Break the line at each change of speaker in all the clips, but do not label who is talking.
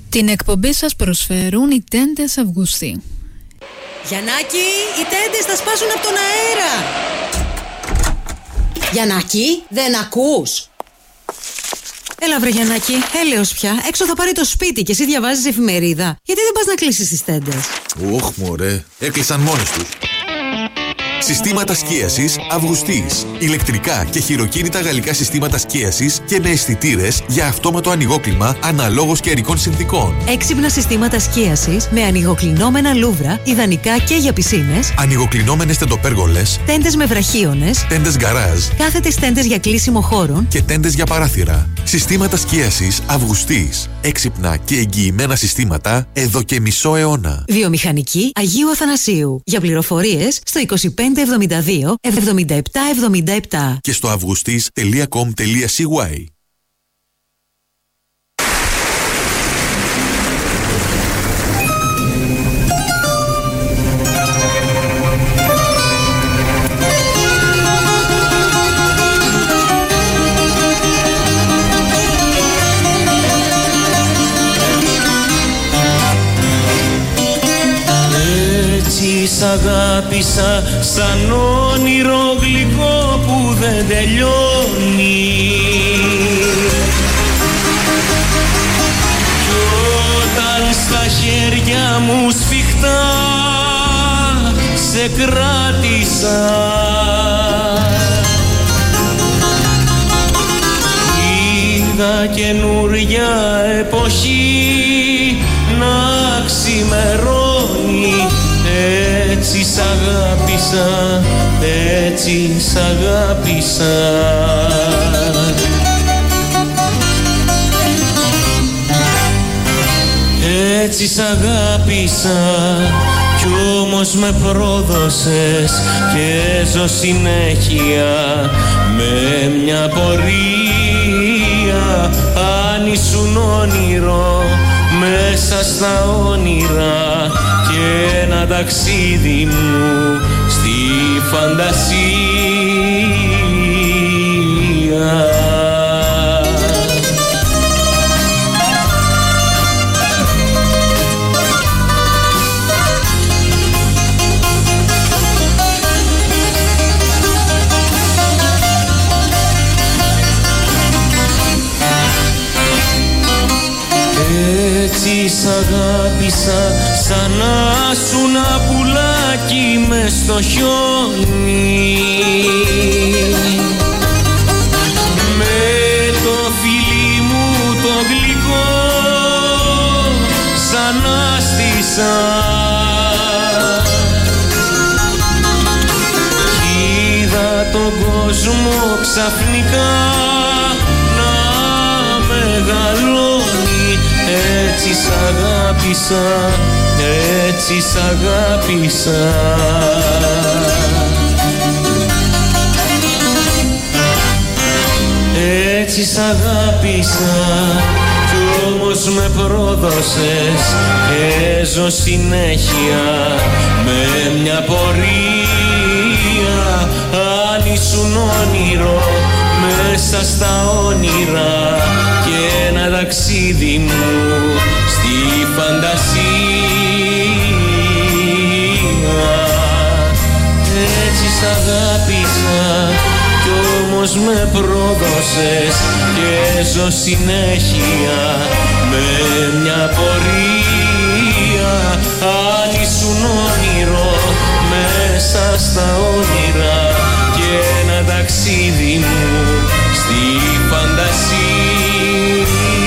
Την εκπομπή σας προσφέρουν οι τέντες Αυγουστή.
Γιαννάκη, οι τέντες θα σπάσουν από τον αέρα. Γιαννάκη, δεν ακούς? Έλα βρε Γιαννάκη, έλεος πια. Έξω θα πάρει το σπίτι και εσύ διαβάζεις εφημερίδα. Γιατί δεν πας να κλείσεις τις τέντες?
Ωχ μωρέ, έκλεισαν μόνες τους. Συστήματα σκίασης Αυγουστής. Ηλεκτρικά και χειροκίνητα γαλλικά συστήματα σκίασης και με αισθητήρες για αυτόματο ανοιγόκλιμα αναλόγως καιρικών συνθηκών.
Έξυπνα συστήματα σκίασης με ανοιγοκλεινόμενα λούβρα, ιδανικά και για πισίνες.
Ανοιγοκλεινόμενες τεντοπέργολες.
Τέντες με βραχίονες.
Τέντες γκαράζ.
Κάθετες τέντες για κλείσιμο χώρων.
Και τέντες για παράθυρα. Συστήματα σκίασης Αυγουστής. Έξυπνα και εγγυημένα συστήματα εδώ και μισό αιώνα.
Βιομηχανική Αγίου Αθανασίου. Για πληροφορίες στο 2572 7777
και στο augustis.com.cy.
Σ' αγάπησα σαν όνειρο γλυκό που δεν τελειώνει. Κι όταν στα χέρια μου σφιχτά σε κράτησα, είδα καινούρια εποχή να ξημερώνει. Έτσι σ' αγάπησα, έτσι σ' αγάπησα. Έτσι σ' αγάπησα κι όμως με πρόδωσες και ζω συνέχεια με μια πορεία. Αν ήσουν όνειρο μέσα στα όνειρα και ένα ταξίδι μου στη φαντασία. Έτσι σ' αγάπησα σαν να σου ένα πουλάκι μες στο χιόνι. Με το φιλί μου το γλυκό σαν άστησα. Κι είδα τον κόσμο ξαφνικά να μεγαλώνει. Έτσι σ' αγάπησα, έτσι σ' αγάπησα. Έτσι σ' αγάπησα κι όμως με πρόδωσες και ζω συνέχεια με μια πορεία. Αν ήσουν όνειρο μέσα στα όνειρα και ένα ταξίδι μου στη φαντασία. Έτσι σ' αγάπησα κι όμως με πρόδωσες και ζω συνέχεια με μια πορεία. Αν ήσουν όνειρο μέσα στα όνειρα και ένα ταξίδι μου στη φαντασία.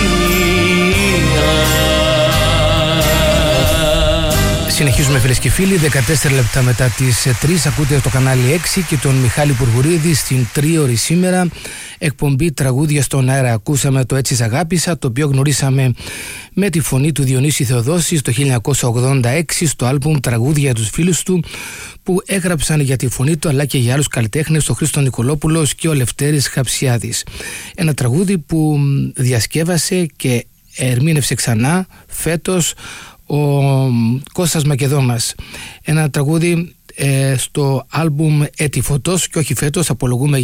Συνεχίζουμε φίλες και φίλοι, 14 λεπτά μετά τις 3 ακούτε το κανάλι 6 και τον Μιχάλη Πουργουρίδη στην τρίωρη σήμερα εκπομπή τραγούδια στον αέρα. Ακούσαμε το Έτσι Σ' Αγάπησα, το οποίο γνωρίσαμε με τη φωνή του Διονύση Θεοδόση το 1986 στο άλμπουμ Τραγούδια για τους φίλους του, που έγραψαν για τη φωνή του αλλά και για άλλους καλλιτέχνες, ο Χρήστο Νικολόπουλος και ο Λευτέρης Χαψιάδης. Ένα τραγούδι που διασκεύασε και ερμήνευσε ξανά φέτος ο Κώστας Μακεδόμας. Ένα τραγούδι στο άλμπουμ Έτη Φωτός, και όχι φέτος, απολογούμε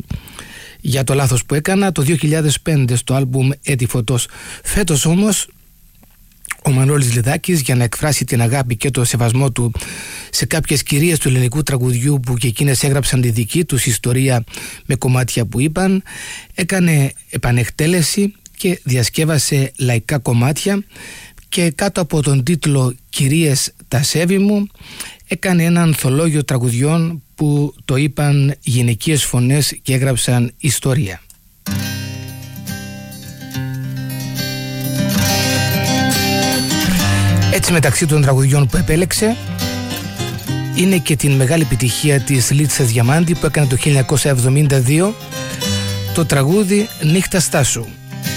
για το λάθος που έκανα, το 2005 στο άλμπουμ Έτη Φωτός. Φέτος όμως ο Μανώλης Λιδάκης για να εκφράσει την αγάπη και το σεβασμό του σε κάποιες κυρίες του ελληνικού τραγουδιού που και εκείνες έγραψαν τη δική τους ιστορία με κομμάτια που είπαν. Έκανε επανεκτέλεση και διασκεύασε λαϊκά κομμάτια και κάτω από τον τίτλο «Κυρίες τα σέβη μου» έκανε ένα ανθολόγιο τραγουδιών που το είπαν γυναικείες φωνές και έγραψαν ιστορία. Έτσι, μεταξύ των τραγουδιών που επέλεξε είναι και την μεγάλη επιτυχία της Λίτσας Διαμάντη που έκανε το 1972 το τραγούδι «Νύχτα Στάσου».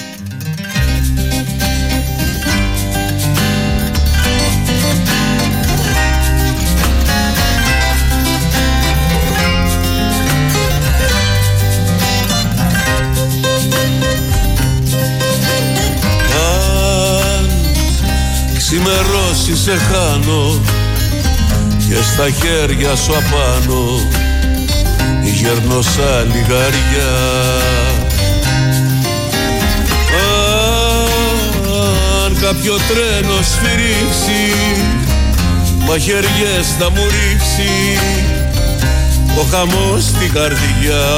Ξημερώσει σε χάνω και στα χέρια σου απάνω γέρνω σαν λιγαριά. Αν κάποιο τρένο σφυρίξει μαχαιριές θα μου ρίξει ο χαμός στην καρδιά.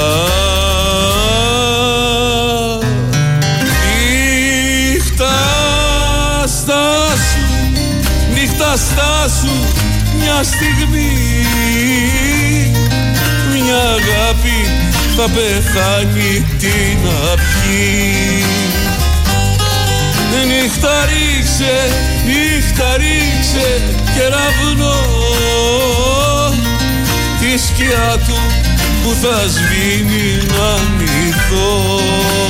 Νύχτα στάσου μια στιγμή, μια αγάπη θα πεθάνει τι να πιει. Νύχτα ρίξε κεραυνό τη σκιά του που θα σβήνει να νυχθώ.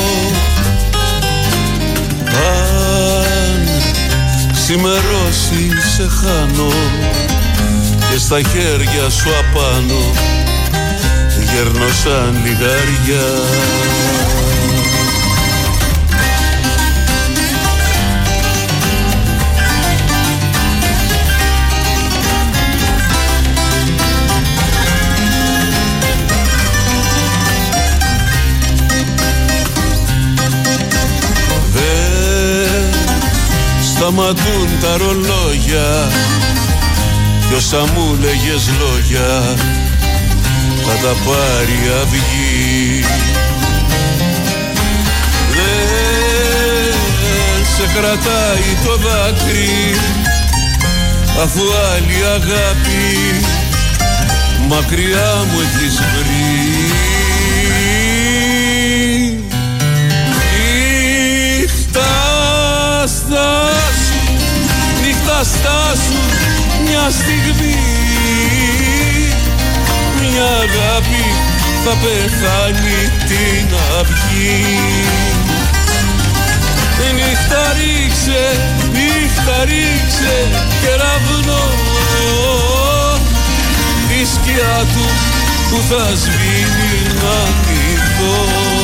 Ξημερώσει σε χάνω και στα χέρια σου απάνω γέρνω σαν λιγαριά. Σταματούν τα ρολόγια κι όσα μου λέγες λόγια θα τα πάρει αυγή. Δεν σε κρατάει το δάκρυ αφού άλλη αγάπη μακριά μου έχεις βρει. Νύχτα στάσου μια στιγμή, μια αγάπη θα πεθάνει τι να βγει. Νύχτα ρίξε κεραυνό τη σκιά του που θα σβήνει να νυχθώ.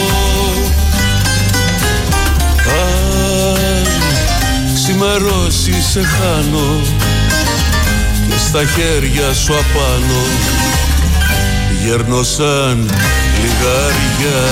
Ξημερώσει σε χάνω και στα χέρια σου απάνω γέρνω σαν λιγαριά.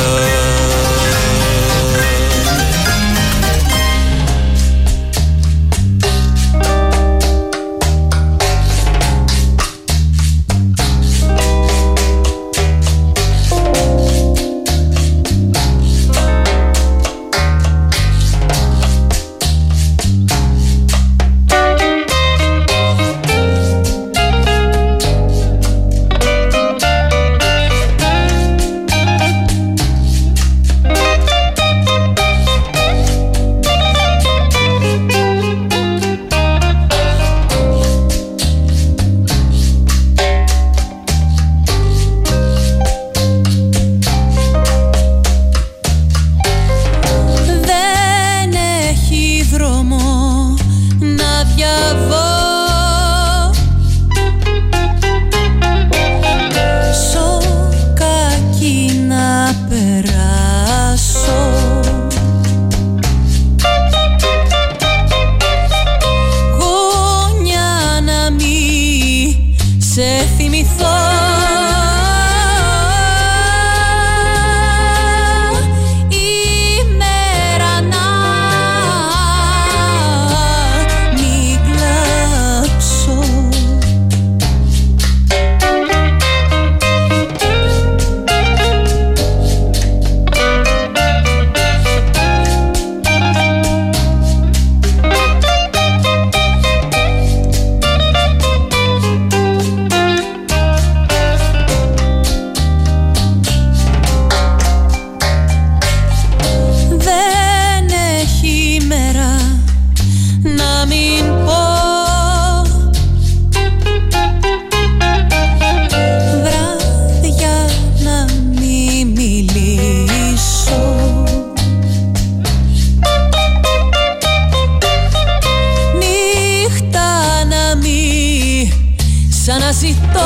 ζητώ.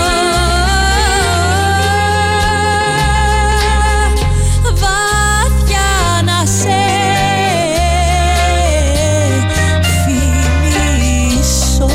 Βαθιά να σε φιλήσω.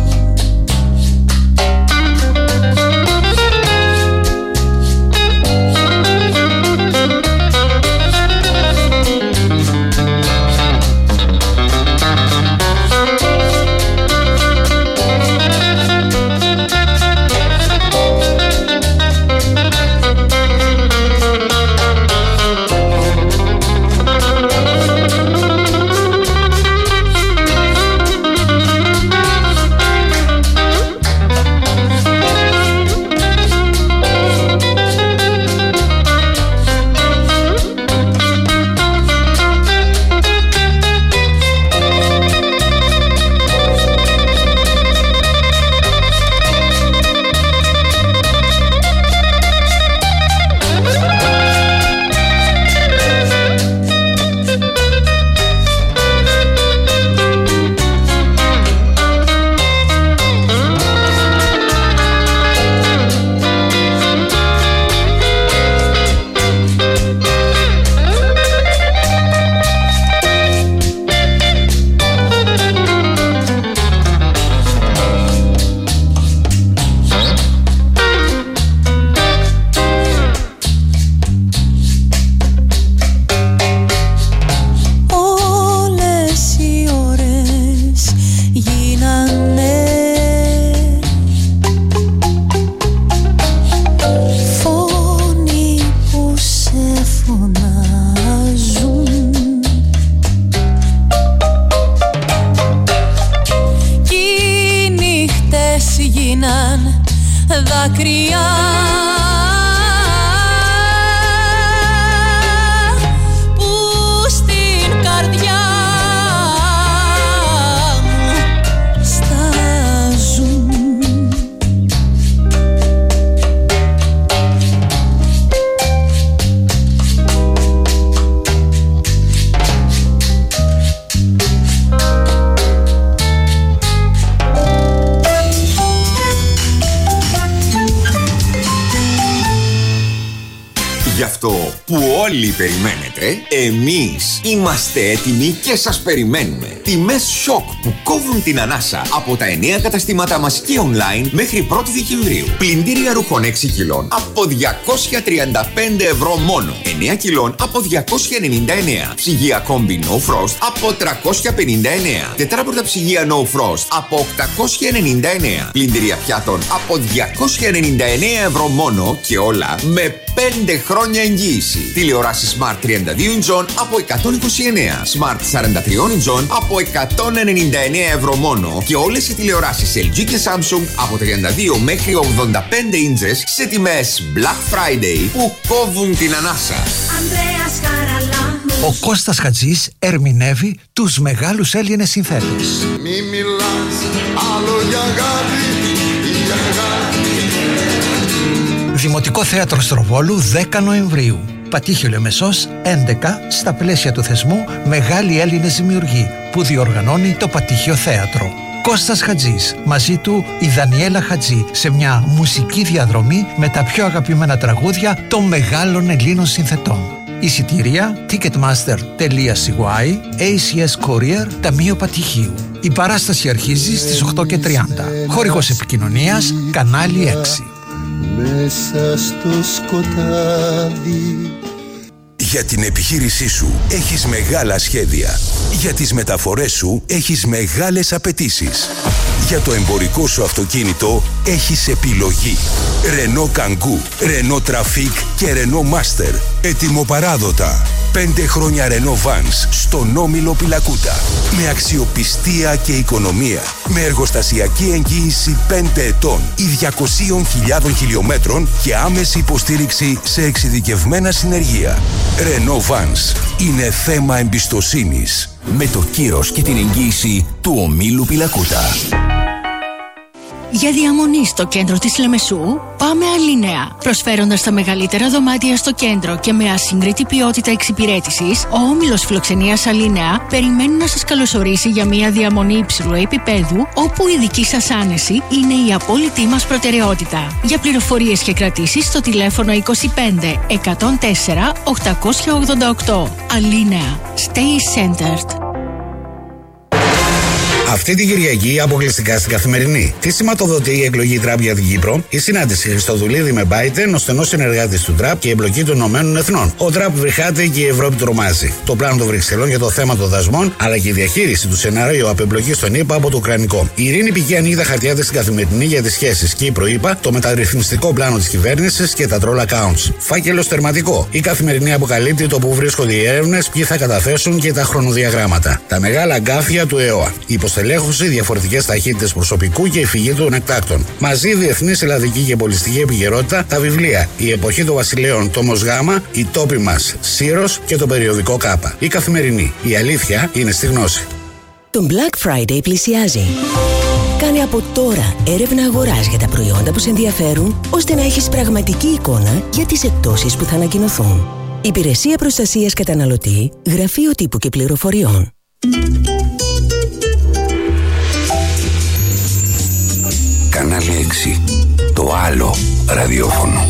Δάκρυα που στην καρδιά μου στάζουν.
Γι' αυτό που όλοι περιμένετε, εμείς είμαστε έτοιμοι και σας περιμένουμε. Τιμές σοκ που κόβουν την ανάσα από τα 9 καταστήματα μας και online μέχρι 1η Δεκεμβρίου. Πλυντήρια ρούχων 6 κιλών από 235 ευρώ μόνο. 9 κιλών από 299. Ψυγεία κόμπι No Frost από 359. Τετράπορτα ψυγεία No Frost από 899. Πλυντήρια πιάτων από 299 ευρώ μόνο και όλα με 5 χρόνια εγγύηση. Τηλεοράσεις Smart 32 inch από 129. Smart 43 inch από 199 ευρώ μόνο και όλες οι τηλεοράσεις LG και Samsung από 32 μέχρι 85 inches σε τιμές Black Friday που κόβουν την ανάσα.
Ο Κώστας Χατζής ερμηνεύει τους μεγάλους Έλληνες συνθέτες.
Μη μιλάς άλλο για αγάπη, για αγάπη.
Δημοτικό Θέατρο Στροβόλου 10 Νοεμβρίου. Πατήχιο Λεμεσός 11 στα πλαίσια του θεσμού Μεγάλοι Έλληνες Δημιουργοί που διοργανώνει το Πατήχιο Θέατρο. Κώστας Χατζής, μαζί του η Δανιέλα Χατζή σε μια μουσική διαδρομή με τα πιο αγαπημένα τραγούδια των μεγάλων Ελλήνων συνθετών. Εισιτήρια ticketmaster.cy, ACS Courier, Ταμείο Πατηχίου. Η παράσταση αρχίζει στις 8:30. Χορηγός επικοινωνίας Κανάλι 6.
Μέσα στο σκοτάδι.
Για την επιχείρησή σου έχεις μεγάλα σχέδια. Για τις μεταφορές σου έχεις μεγάλες απαιτήσεις. Για το εμπορικό σου αυτοκίνητο έχεις επιλογή. Renault Kangoo, Renault Trafic και Renault Master. Ετοιμοπαράδοτα. 5 χρόνια Renault Vans στον Όμιλο Πιλακούτα. Με αξιοπιστία και οικονομία. Με εργοστασιακή εγγύηση 5 ετών ή 200.000 χιλιόμετρων και άμεση υποστήριξη σε εξειδικευμένα συνεργεία. Renault Vans είναι θέμα εμπιστοσύνης. Με το κύρος και την εγγύηση του Ομίλου Πιλακούτα.
Για διαμονή στο κέντρο της Λεμεσού, πάμε Αλίνεα. Προσφέροντας τα μεγαλύτερα δωμάτια στο κέντρο και με ασύγκριτη ποιότητα εξυπηρέτησης, ο όμιλος φιλοξενίας Αλίνεα περιμένει να σας καλωσορίσει για μια διαμονή υψηλού επίπεδου, όπου η δική σας άνεση είναι η απόλυτη μας προτεραιότητα. Για πληροφορίες και κρατήσεις στο τηλέφωνο 25 104 888. Αλίνεα. Stay centered.
Αυτή την Κυριακή αποκλειστικά στην Καθημερινή. Τι σηματοδοτεί η εκλογή Τραπ για την Κύπρο? Η συνάντηση Χριστοδουλίδη με Biden, ο στενός συνεργάτης του Τραπ και η εμπλοκή των Ηνωμένων Εθνών. Ο Τραπ βρυχάται και η Ευρώπη τρομάζει. Το πλάνο των Βρυξελών για το θέμα των δασμών, αλλά και η διαχείριση του σενάριου απεμπλοκής των ΗΠΑ από το Ουκρανικό. Η Ειρήνη Πηγή ανοίγει τα χαρτιά της στην Καθημερινή για τις σχέσεις Κύπρο-ΗΠΑ, το μεταρρυθμιστικό πλάνο της κυβέρνησης και τα troll accounts. Φάκελος τερματικό. Η Καθημερινή αποκαλύπτει το που βρίσκονται οι έρευνες, ποιοι θα καταθέσουν και τα χρονοδιαγράμματα. Τα μεγάλα αγκάθια του ΕΟΑ. Υποστελέχωση, διαφορετικές ταχύτητες προσωπικού και η φυγή των εκτάκτων. Μαζί διεθνής, ελλαδική και πολιστική επικαιρότητα, τα βιβλία Η Εποχή των Βασιλέων, τόμος Γ, Οι Τόποι μας, Σύρος και το περιοδικό Κάπα. Η Καθημερινή. Η αλήθεια είναι στη γνώση.
Το Black Friday πλησιάζει. Κάνε από τώρα έρευνα αγοράς για τα προϊόντα που σε ενδιαφέρουν, ώστε να έχεις πραγματική εικόνα για τις εκπτώσεις που θα ανακοινωθούν. Υπηρεσία Προστασίας Καταναλωτή, Γραφείο Τύπου και Πληροφοριών.
Κανάλι 6. Το άλλο ραδιόφωνο.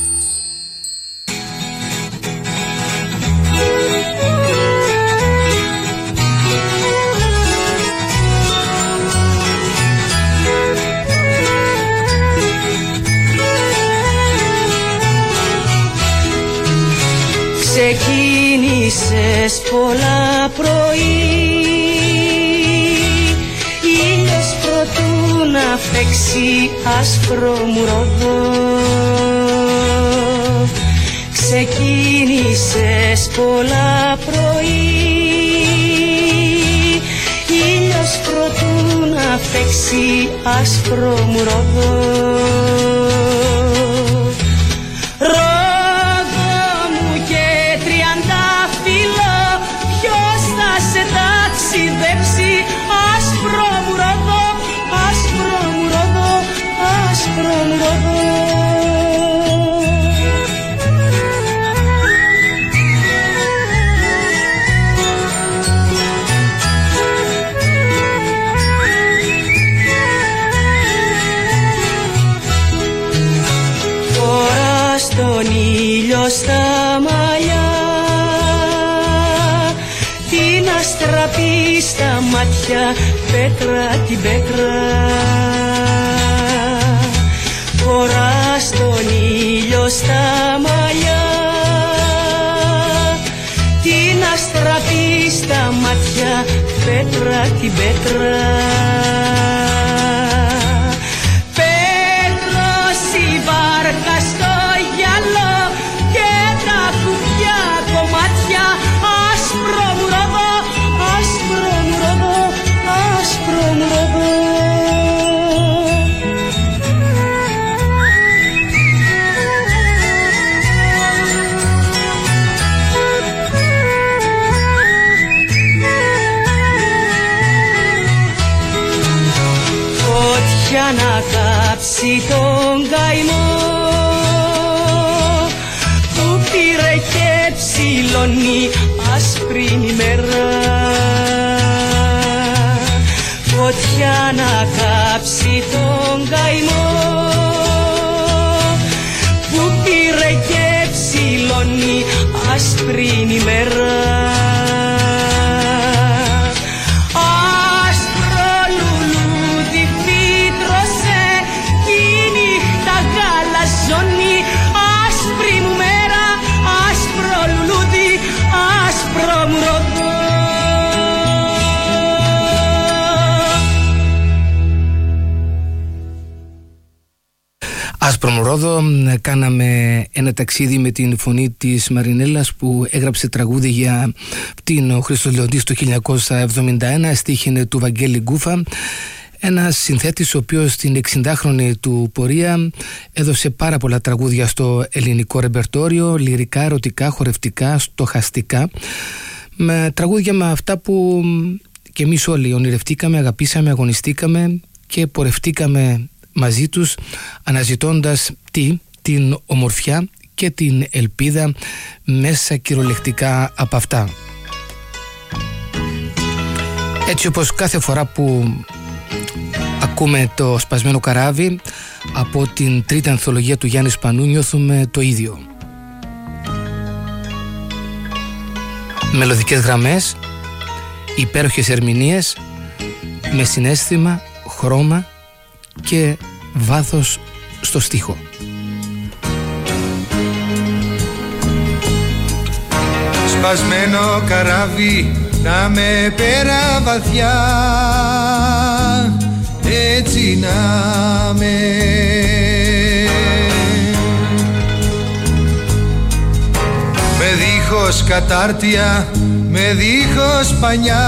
Ξεκίνησες πολλά πρωί, ήλιος προτού να φέξει άσπρο μουροδό. Ξεκίνησες πολλά πρωί, ήλιος προτού να φέξει άσπρο μουροδό. Άσπρο μου ροδό, άσπρο μου ροδό, άσπρο μου ροδό. Τώρα στον ήλιο στα μαλλιά, την αστραπή στα μάτια, πέτρα την πέτρα. Φορά στον ήλιο στα μαλλιά, την αστραπή στα μάτια, πέτρα την πέτρα. Πέτρος η βάρκα στο γυαλό και τα κουπιά κομμάτια, άσπρο μου ροδό, άσπρο μου ροδό, άσπρο μου ροδό. Φωτιά να κάψει τον καημό που πήρε και ψηλώνει άσπρη μέρα. Φωτιά να κάψει τον καημό που πήρε και ψηλώνει άσπρη μέρα. Άσπρο λουλούδι φύτρωσε κι η νύχτα γαλαζώνει, άσπρη μου μέρα, άσπρο λουλούδι, άσπρο μου ροδό.
Άσπρο μου ρόδο, κάναμε ένα ταξίδι με την φωνή της Μαρινέλλας που έγραψε τραγούδι για την Χρήστος Λεοντής το 1971, στίχη είναι του Βαγγέλη Γκούφα. Ένας συνθέτης ο οποίος στην 60χρονη του πορεία έδωσε πάρα πολλά τραγούδια στο ελληνικό ρεπερτόριο, λυρικά, ερωτικά, χορευτικά, στοχαστικά, με τραγούδια με αυτά που και εμείς όλοι ονειρευτήκαμε, αγαπήσαμε, αγωνιστήκαμε και πορευτήκαμε μαζί τους, αναζητώντας την ομορφιά και την ελπίδα μέσα κυριολεκτικά από αυτά. Έτσι όπως κάθε φορά που ακούμε το σπασμένο καράβι από την τρίτη ανθολογία του Γιάννη Σπανού, νιώθουμε το ίδιο. Μελωδικές γραμμές, υπέροχες ερμηνείες με συναίσθημα, χρώμα και βάθος στο στίχο.
Σπασμένο καράβι να με πέρα βαθιά, έτσι να με. Με δίχως κατάρτια, με δίχως πανιά,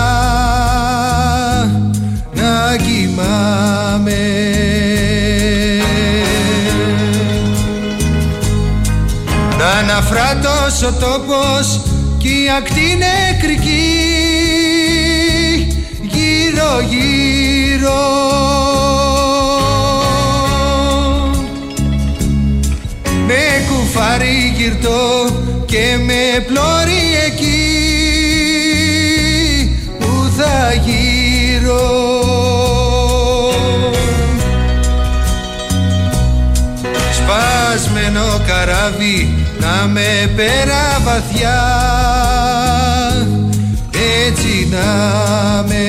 να κοιμάμαι. Να αναφράτως ο τόπος κι η ακτή νεκρική γύρω γύρω. Με κουφάρι γυρτό και με πλώρη εκεί που θα γύρω. Σπασμένο καράβι να με πέρα βαθιά, έτσι να με.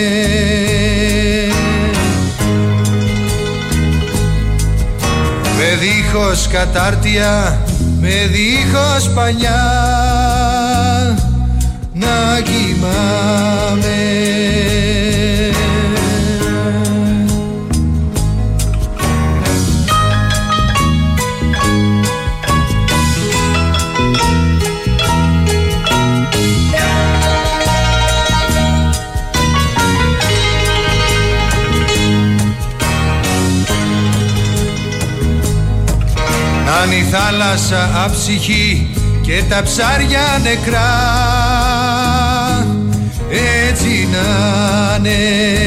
Με δίχως κατάρτια, με δίχως πανιά, να κοιμάμαι. Αν η θάλασσα αψυχή και τα ψάρια νεκρά, έτσι να'ναι.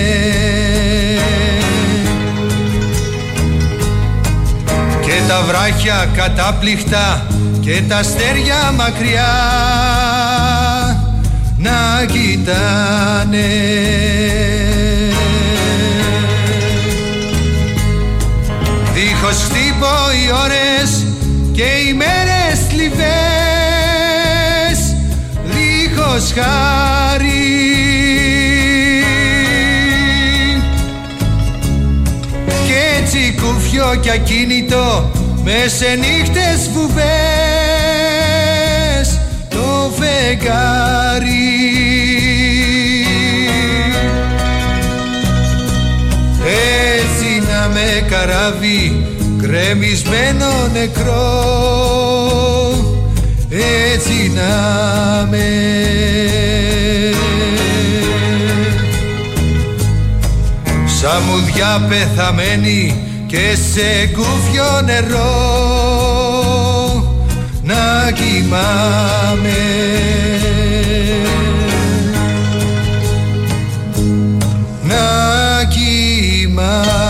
Και τα βράχια κατάπληκτα και τα αστέρια μακριά να κοιτάνε. Δίχως χτύπω οι ώρες και οι μέρες θλιβές, δίχως χάρη. Κι έτσι κούφιο κι ακίνητο μες σε νύχτες βουβές το φεγγάρι. Έτσι να με καράβι γκρεμισμένο νεκρό, έτσι να με. Σαν μουδιά πεθαμένη και σε κούφιο νερό να κοιμάμαι. Να κοιμάμαι.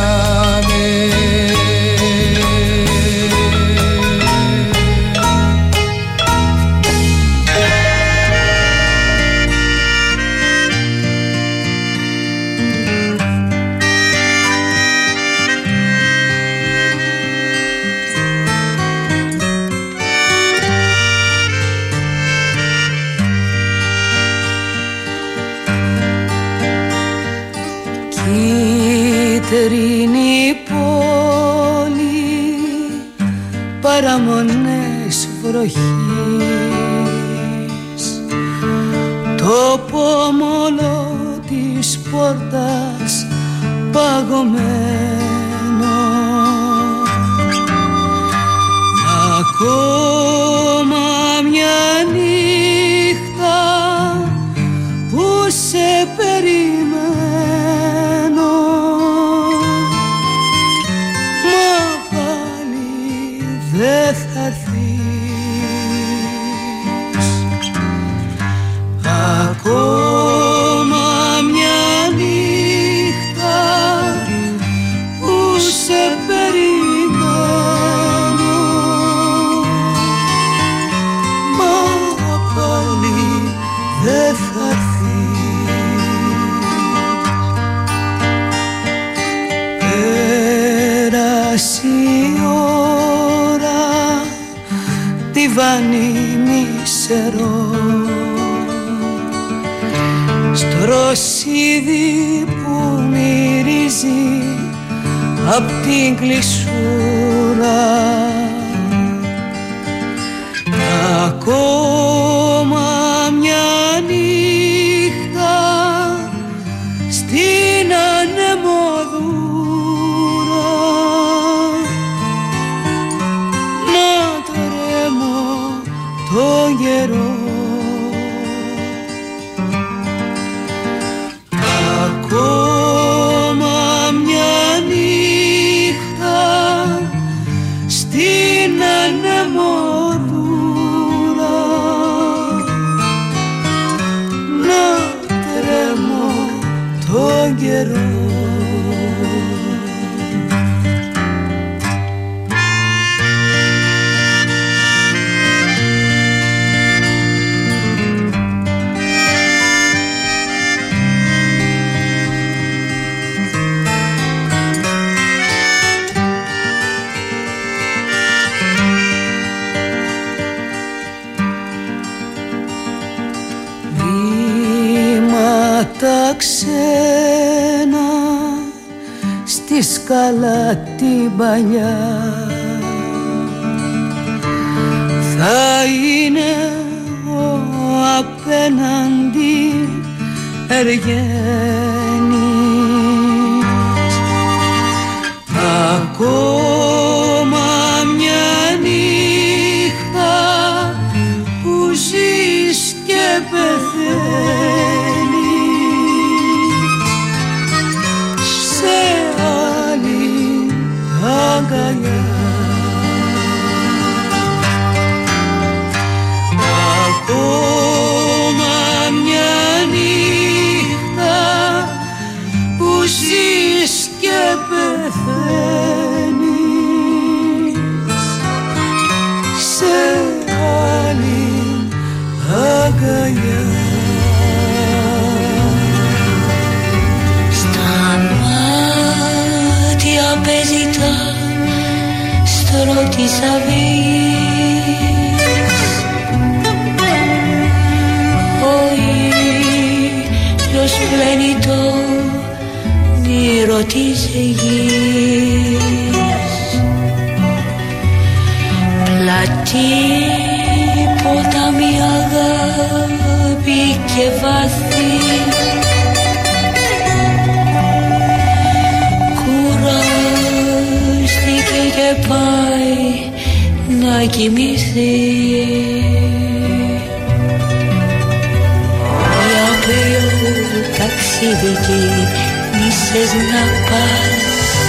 Κίτρινη πόλη, παραμονές βροχής, το πόμολο της πόρτας παγωμένο, ακόμα μια νύχτα που σε περιμένω, δεν θα έρθεις. Ακόμα μια νύχτα που σε περιμένω, ξερό, στο ρωσίδι που μυρίζει απ' την κλεισούρα. Ακόμα μια νύχτα στην ανεμοδούρα, να τρέμω τον καιρό. Ακόμα μια νύχτα στην ανεμοδούρα, να τρέμω τον καιρό. Τα ξένα στη σκάλα την παλιά θα είναι ο απέναντι εργένης. Ακόμα μια νύχτα που ζεις και πεθαίνεις σε άλλη αγκαλιά. Ακόμα μια νύχτα που ζεις και πεθαίνεις σε άλλη αγκαλιά.
Παίζει τα στρώ της αυγής, ο ήλιος πλένει το νήρο της γης. Πλατή ποτάμι αγάπη και βάθη, και πάει να κοιμηθεί. Για ποιο ταξίδι κίνησες να πας,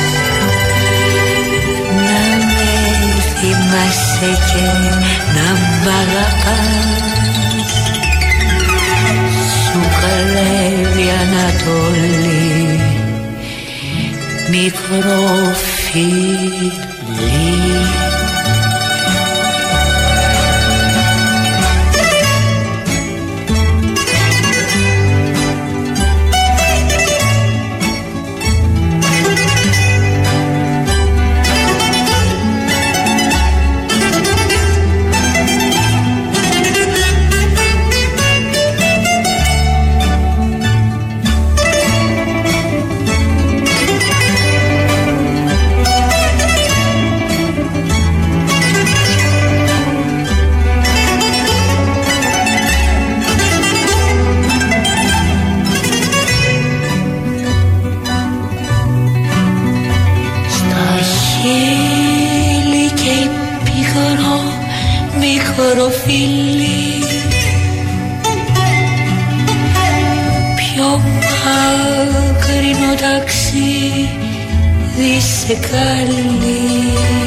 να με θυμάσαι και να μ' αγαπάς. Σου καλεύει Ανατολή μικρό φίλι. Μικροφίλι, πιο μακρινό ταξίδι σε καλεί.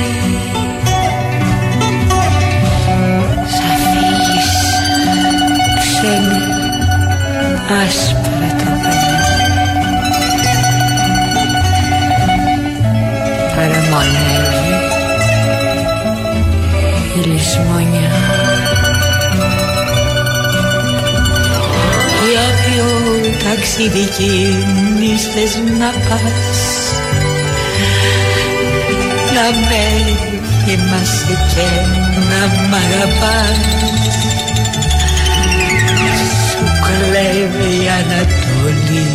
Θα φύγεις ξένη άσπρα τα παλιά, παραμονεύει η λησμονιά. Για ποιο ταξίδι κίνησες να πας, να με θυμάσαι και να μ' αγαπάς. παλεύει η Ανατολή,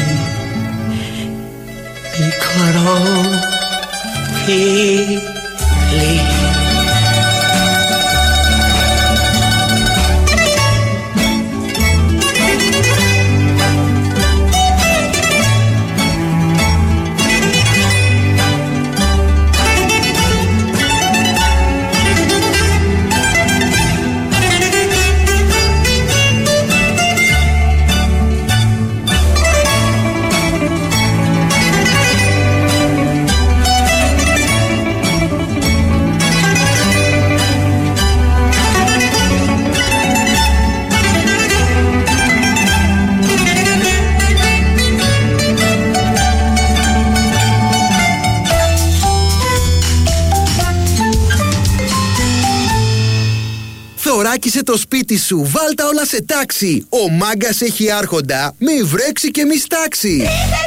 μικρό φίλι.
Θωράκισε το σπίτι σου, βάλτα όλα σε τάξη. Ο Μάγκας έχει άρχοντα, μη βρέξει και μη στάξει.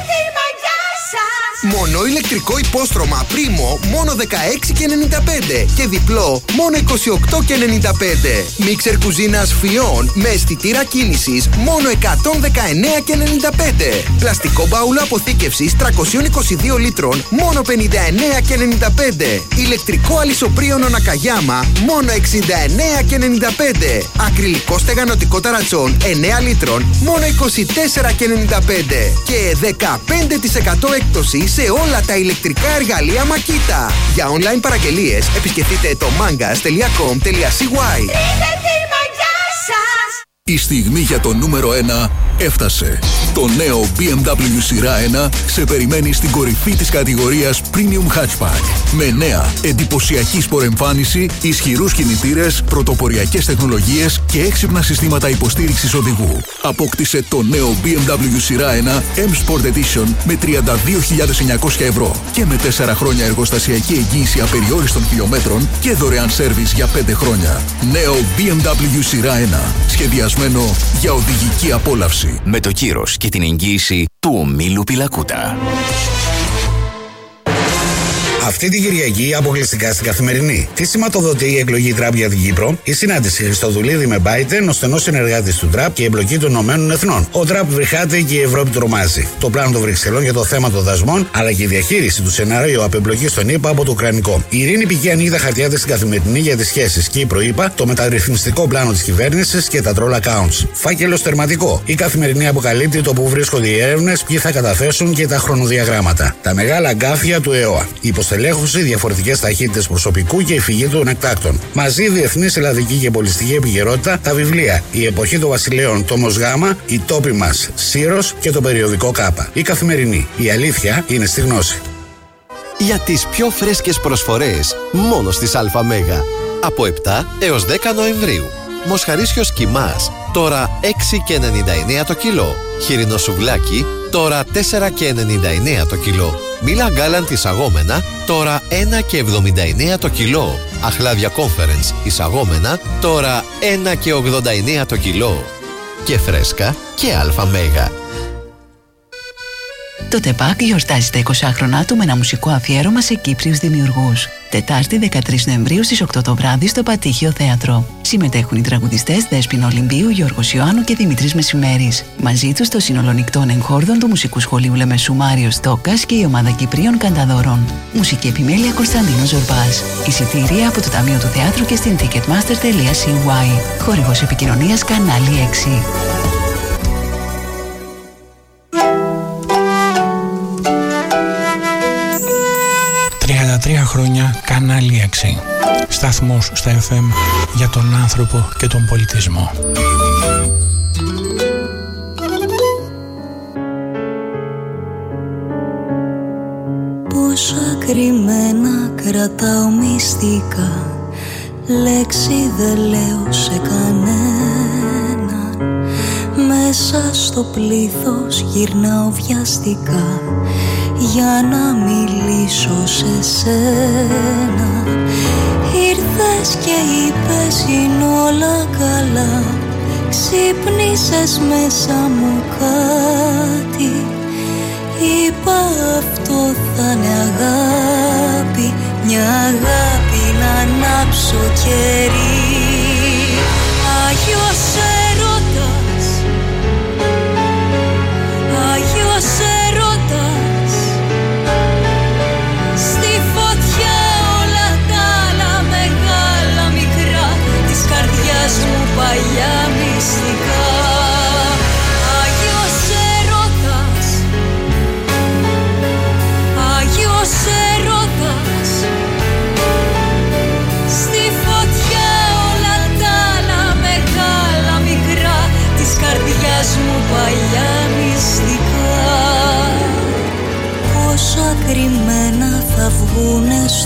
Μονό ηλεκτρικό υπόστρωμα Primo μόνο 16,95 και διπλό μόνο 28,95. Μίξερ κουζίνας Φιόν με αισθητήρα κίνησης μόνο 119,95. Πλαστικό μπάουλο αποθήκευσης 322 λίτρων μόνο 59,95. Ηλεκτρικό αλυσοπρίωνο Νακαγιάμα μόνο 69,95. Ακριλικό στεγανοτικό ταρατσόν 9 λίτρων μόνο 24,95. Και 15% έκπτωση σε όλα τα ηλεκτρικά εργαλεία Makita. Για online παραγγελίες επισκεφτείτε το mangas.com.cy.
Η στιγμή για το νούμερο 1 έφτασε. Το νέο BMW σειρά 1 σε περιμένει στην κορυφή της κατηγορίας Premium Hatchback. Με νέα, εντυπωσιακή σπορεμφάνιση, ισχυρούς κινητήρες, πρωτοποριακές τεχνολογίες και έξυπνα συστήματα υποστήριξης οδηγού. Απόκτησε το νέο BMW σειρά 1 M Sport Edition με 32.900 ευρώ και με 4 χρόνια εργοστασιακή εγγύηση απεριόριστων χιλιόμετρων και δωρεάν σέρβις για 5 χρόνια. Νέο BMW σειρά 1. Σχεδιασμένο για οδηγική απόλαυση.
Με το κύρος και την εγγύηση του ομίλου Πιλακούτα.
Αυτή την Κυριακή αποκλειστικά στην Καθημερινή. Τι σηματοδοτεί η εκλογή Τραπ για την Κύπρο? Η συνάντηση Χριστοδουλίδη με Biden, ο στενός συνεργάτης του Τραπ και η εμπλοκή των Ηνωμένων Εθνών. Ο Τραπ βρυχάται και η Ευρώπη τρομάζει. Το πλάνο των Βρυξελών για το θέμα των δασμών, αλλά και η διαχείριση του σενάριου απεμπλοκής των ΗΠΑ από το Ουκρανικό. Η Ειρήνη Πηγή ανοίγει τα χαρτιά της στην Καθημερινή για τις σχέσεις Κύπρο-ΗΠΑ, το μεταρρυθμιστικό πλάνο της κυβέρνησης και τα troll accounts. Φάκελος τερματικό. Η Καθημερινή αποκαλύπτει το που βρίσκονται οι έρευνες, ποιοι θα καταθέσουν και τα χρονοδιαγράμματα. Τα μεγάλα γκάφια του ΕΟΑ. Υποστελέχωση, διαφορετικές ταχύτητες προσωπικού και η φυγή των εκτάκτων. Μαζί διεθνής, ελλαδική και πολιτιστική επικαιρότητα, τα βιβλία Η Εποχή των Βασιλέων, τόμος Γ, Οι Τόποι μας, Σύρος και το περιοδικό Κάπα. Η Καθημερινή. Η αλήθεια είναι στη γνώση.
Για τις πιο φρέσκες προσφορές μόνο στις ΑΜΕΓΑ. Από 7 έως 10 Νοεμβρίου. Μοσχαρίσιος κιμάς, τώρα 6,99 το κιλό. Χοιρινό σουβλάκι, τώρα 4,99 το κιλό. Μήλα γκάλαντ εισαγόμενα, τώρα 1,79 το κιλό. Αχλάδια Conference εισαγόμενα, τώρα 1,89 το κιλό. Και φρέσκα και ΑΜΕΓΑ.
Το ΤΕΠΑΚ γιορτάζει τα 20 του με ένα μουσικό αφιέρωμα σε Κύπριους δημιουργούς. Τετάρτη 13 Νοεμβρίου στις 8 το βράδυ στο Πατήχιο Θέατρο. Συμμετέχουν οι τραγουδιστές Δέσποινα Ολυμπίου, Γιώργος Ιωάννου και Δημητρής Μεσημέρης. Μαζί τους το σύνολο νυχτών εγχόρδων του Μουσικού Σχολείου Λεμεσού Μάριος Τόκας και η ομάδα Κυπρίων Κανταδόρων. Μουσική επιμέλεια Κωνσταντίνος Ζορμπάς. Εισιτήρια από το Ταμείο του Θεάτρου και στην ticketmaster.cy. Χορηγός επικοινωνίας Κανάλι 6.
33 χρόνια Κανάλι 6. Σταθμός στα FM για τον άνθρωπο και τον πολιτισμό.
Πόσα κρυμμένα κρατάω μυστικά, λέξη δεν λέω σε κανέναν. Μέσα στο πλήθος γυρνάω βιαστικά για να μιλήσω σε σένα. Ήρθες και είπες είναι όλα καλά, ξύπνησες μέσα μου κάτι. Είπα αυτό θα είναι αγάπη, μια αγάπη να ανάψω κερί. Άγιος έρωτας,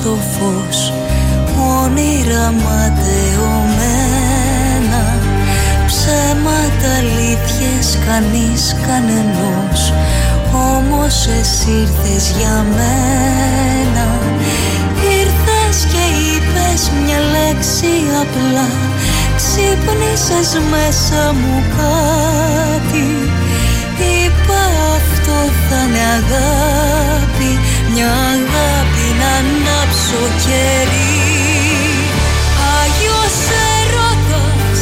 στο φως, όνειρα ματαιωμένα, ψέματα, αλήθειες, κανείς κανενός, όμως εσύ ήρθες για μένα. Ήρθες και είπες μια λέξη απλά, ξύπνησες μέσα μου κάτι. Είπα αυτό θα είναι αγάπη, μια αγάπη να ανάψω κερί. Άγιος έρωτας,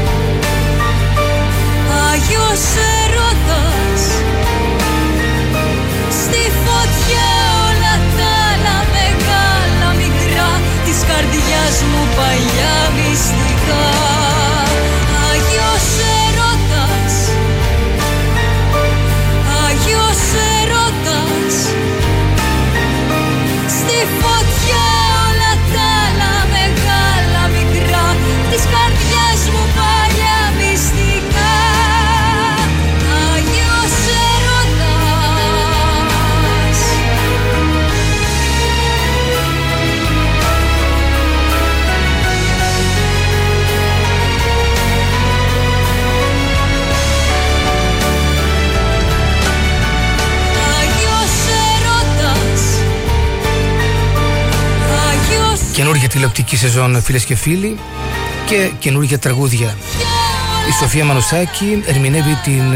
Άγιος έρωτας, στη φωτιά όλα τα άλλα μεγάλα μικρά της καρδιάς μου παλιά μυστικά. Άγιος έρωτας, Άγιος έρωτας, στη φωτιά όλα τα άλλα μεγάλα μικρά της καρδιάς μου παλιά μυστικά. Άγιος έρωτας.
Καινούργια τηλεοπτική σεζόν, φίλες και φίλοι, και καινούργια τραγούδια. Η Σοφία Μανουσάκη ερμηνεύει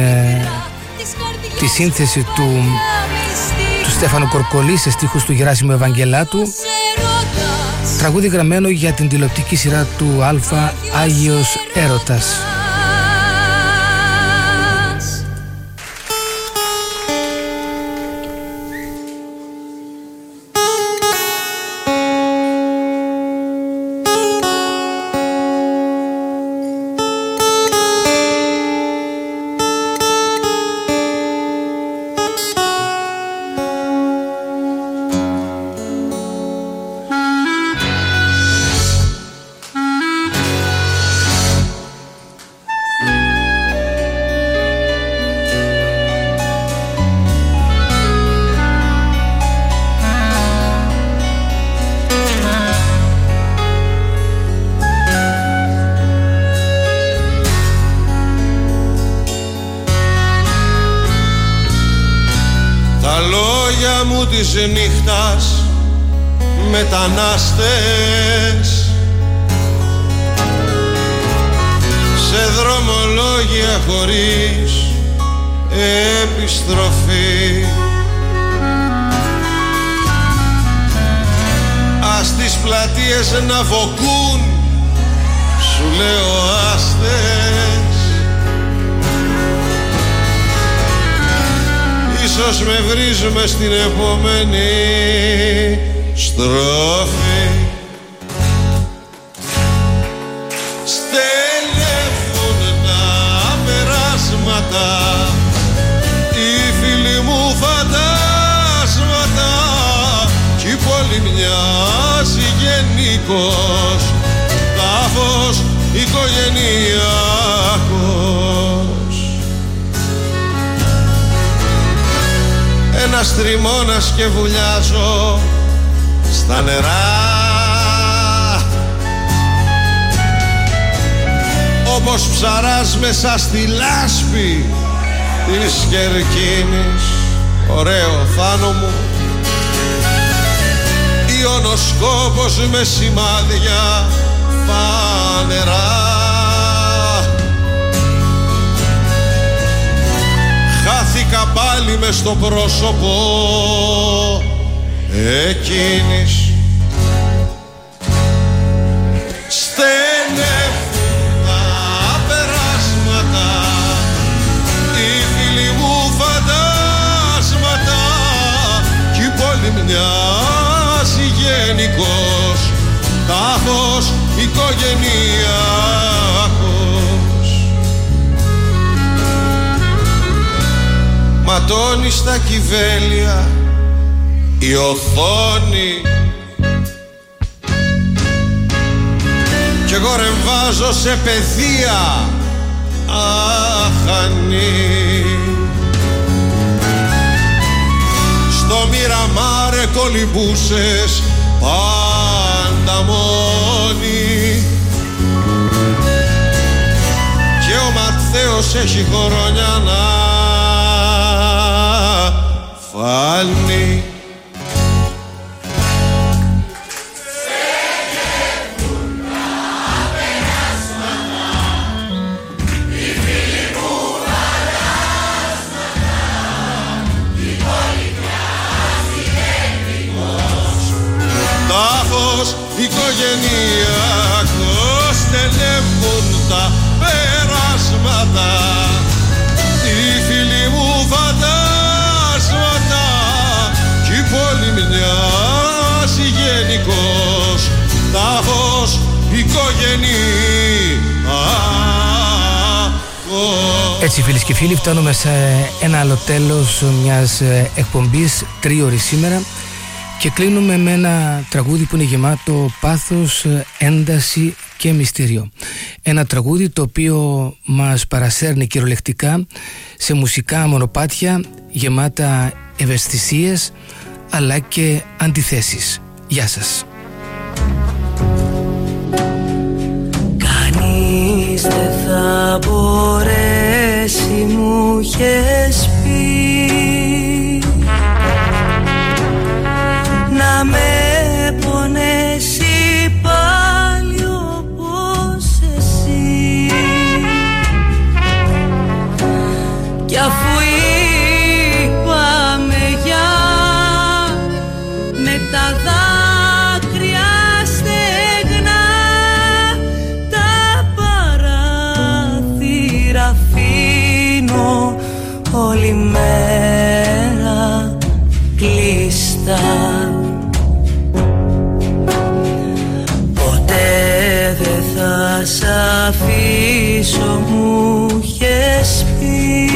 τη σύνθεση του Στέφανου Κορκολή σε στίχους του Γεράσιμου Ευαγγελάτου, τραγούδι γραμμένο για την τηλεοπτική σειρά του Αλφα, Άγιος Έρωτας.
Της νύχτας μετανάστες σε δρομολόγια χωρίς επιστροφή. Ας τις πλατείες να βοκούν, σου λέω άστες. Ίσως με βρίζουμε στην επόμενη στροφή. Στέλνουν τα περάσματα οι φίλοι μου φαντάσματα κι η πόλη μοιάζει γενικός τάφος οικογενειακός. Ένας τριμώνας και βουλιάζω στα νερά, όπως ψαράς μέσα στη λάσπη της Κερκίνης. Ωραίο Θάνο μου, ιονοσκόπος με σημάδια φανερά. Χάθηκα πάλι μες στο πρόσωπο εκείνης. Στενεύουν τα περάσματα οι φίλοι μου φαντάσματα κι η πόλη μοιάζει γενικός τάφος οικογενειακός. Ματώνει στα κυβέλια η οθόνη κι εγώ ρεμβάζω σε παιδεία αχανή. Στο Μοιραμάρε κολυμπούσες πάντα μόνη. Και ο Ματθαίος έχει χρόνια να φάνει. Τάφος οικογενειακός τελεύουν τα περάσματα. Οι φίλοι μου φαντάσματα κι η πόλη μοιάζει γενικός. Τάφος οικογενειακός.
Έτσι φίλες και φίλοι, φτάνουμε σε ένα άλλο τέλος μιας εκπομπής τρίωρης σήμερα. Και κλείνουμε με ένα τραγούδι που είναι γεμάτο πάθος, ένταση και μυστήριο. Ένα τραγούδι το οποίο μας παρασέρνει κυριολεκτικά σε μουσικά μονοπάτια γεμάτα ευαισθησίες αλλά και αντιθέσεις. Γεια σας.
Κανείς δεν θα μπορέσει, μου είχες πει, να με πονέσει πάλι όπως εσύ. Κι αφού είπαμε για με τα δάκρυα στεγνά, τα παράθυρα αφήνω όλη μέρα κλειστά. Σ' αφήσω, μου είχες πει,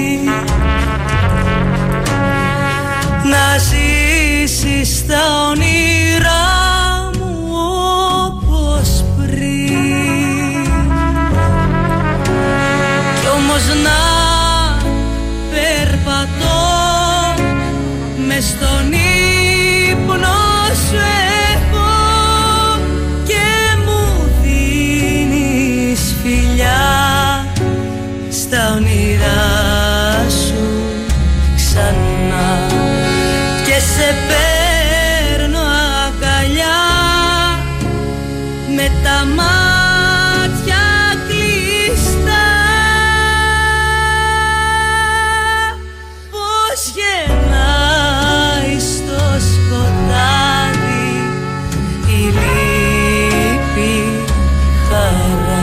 να ζήσεις τα όνειρά μου όπως πριν. Κι όμως να περπατώ μες στον ύπνο σου στα όνειρά σου ξανά και σε παίρνω αγκαλιά με τα μάτια κλειστά. Πώς γεννάει στο σκοτάδι η λύπη χαρά.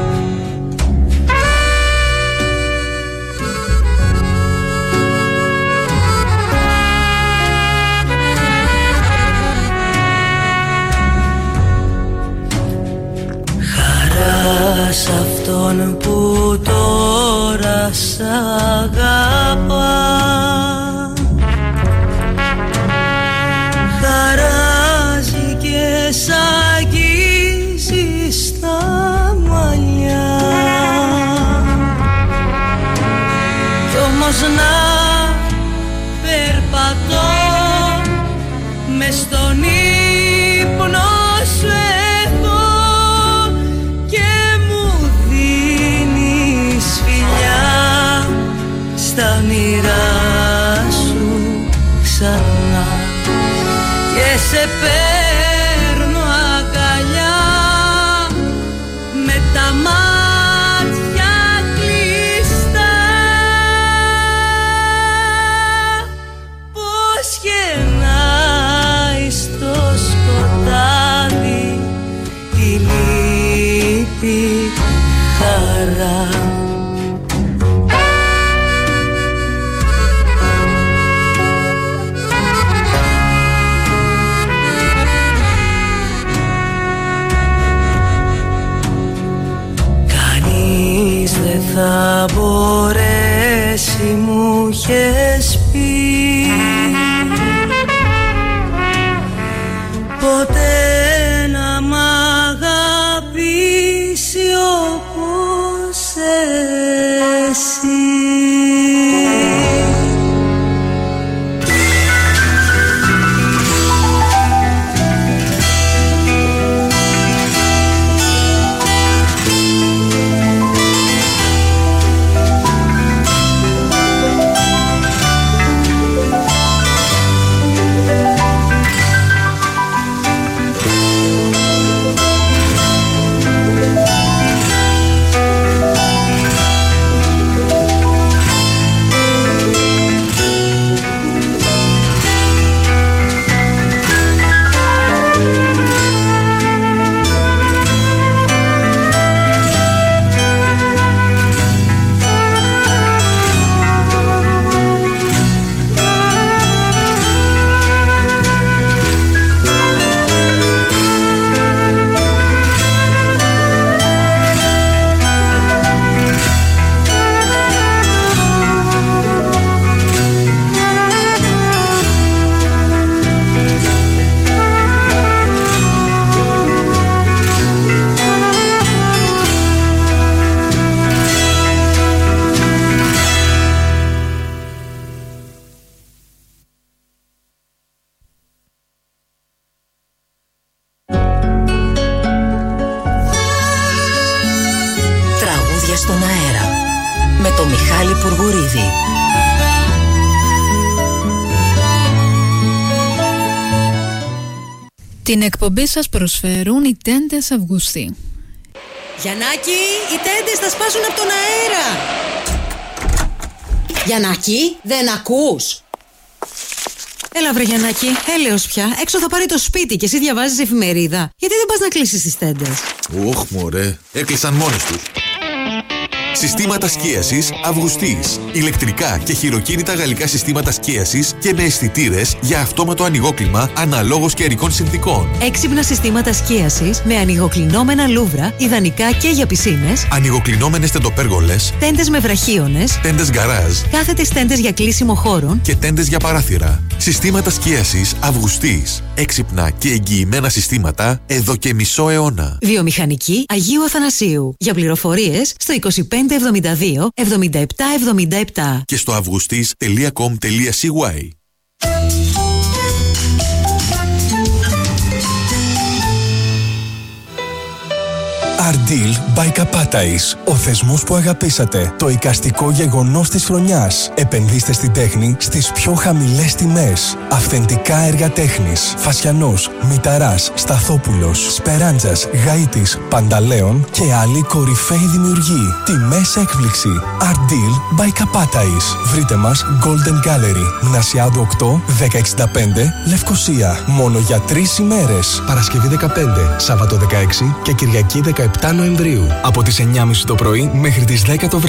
Σ' αυτόν που τώρα σ' αγαπά, χαράζει και σ' αγγίζει στα μαλλιά. Κι όμως να περπατώ μες στον ύπνο σου στα όνειρά σου ξανά και σε παίρνω αγκαλιά με τα μάτια κλειστά. Πώς γεννάει στο σκοτάδι η λύπη χαρά. Θα μπορέσει, μου είχες πει,
το Μιχάλη Πουργουρίδη.
Την εκπομπή σας προσφέρουν οι τέντες Αυγουστή.
Γιαννάκη, οι τέντες θα σπάσουν από τον αέρα. Γιαννάκη, δεν ακούς? Έλα βρε Γιαννάκη, έλεος πια. Έξω θα πάρει το σπίτι και εσύ διαβάζεις εφημερίδα. Γιατί δεν πας να κλείσεις τις τέντες?
Ωχ μωρέ, έκλεισαν μόνες τους. Συστήματα σκίασης Αυγουστής. Ηλεκτρικά και χειροκίνητα γαλλικά συστήματα σκίασης και με αισθητήρες για αυτόματο ανοιγόκλιμα αναλόγως καιρικών συνθήκων.
Έξυπνα συστήματα σκίασης με ανοιγοκλεινόμενα λούβρα, ιδανικά και για πισίνες.
Ανοιγοκλεινόμενες τεντοπέργολες.
Τέντες με βραχίονες.
Τέντες γκαράζ.
Κάθετες τέντες για κλείσιμο χώρων.
Και τέντες για παράθυρα. Συστήματα σκίασης Αυγουστής. Έξυπνα και εγγυημένα συστήματα εδώ και μισό αιώνα.
Βιομηχανική Αγίου Αθανασίου. Για πληροφορίες στο 2572 7777
και στο augustis.com.cy.
Ardeal by Kapatais. Ο θεσμός που αγαπήσατε. Το εικαστικό γεγονός της χρονιάς. Επενδύστε στην τέχνη στις πιο χαμηλές τιμές. Αυθεντικά έργα τέχνης. Φασιανός, Μηταράς, Σταθόπουλος, Σπεράντζας, Γαΐτης, Πανταλέων και άλλοι κορυφαίοι δημιουργοί. Τιμές έκπληξη. Ardeal by Kapatais. Βρείτε μας Golden Gallery. Μνασιάδου 8, 1065, Λευκοσία. Μόνο για 3 ημέρες. Παρασκευή 15, Σάββατο 16 και Κυριακή 17 Νοεμβρίου. Από τις 9.30 το πρωί μέχρι τις 10 το βράδυ.